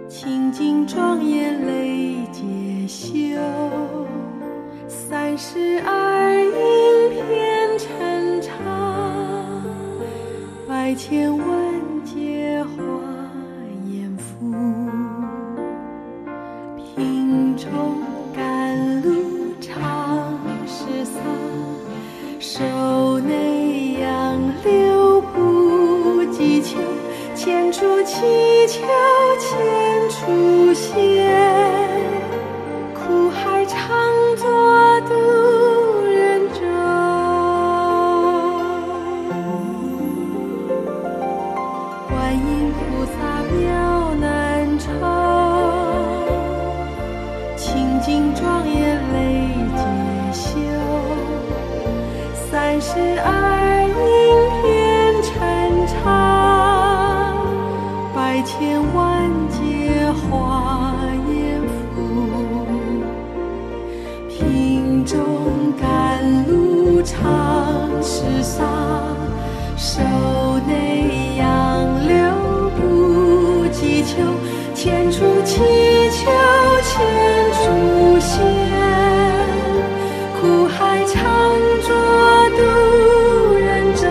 清净庄严累劫修，32应遍尘刹，百千万劫化严复，品中甘露常施洒，手内杨柳不计求，千处祈求千处现，苦海常作渡人舟，观音菩萨妙难酬，清净庄严累劫修，32应遍尘刹，百千万劫化严复，瓶中甘露常施洒，手内杨柳不计求，千处祈求千处现，苦海常作渡人舟，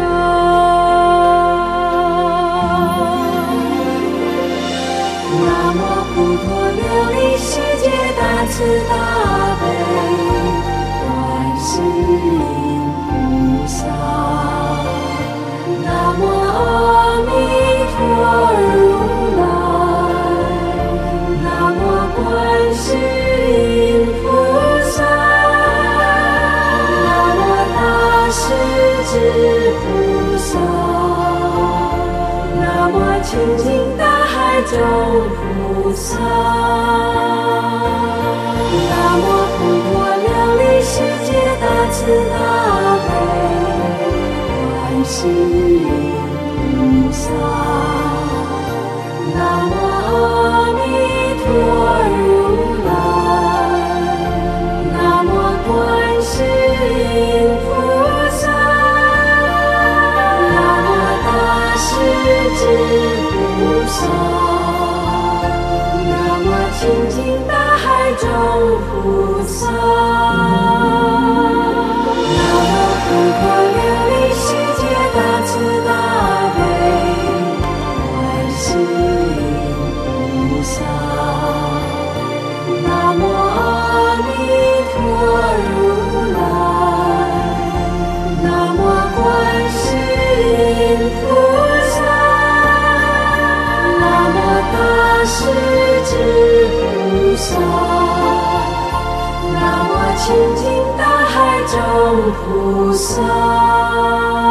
南无普陀琉璃世界大慈大悲观世音菩萨，南无阿弥陀如来，南无观世音菩萨，南无大势至菩萨，南无清净大海中菩萨，南无普陀琉璃世界大慈大悲观世音菩萨，南无阿弥陀如来，南无观世音菩萨，南无大势至菩萨，南无清净大海中菩萨，南无普陀琉璃世界大慈大悲观世音菩萨，南无阿弥陀如来，南无观世音菩萨，南无大势至菩萨，南无清净大海中菩萨。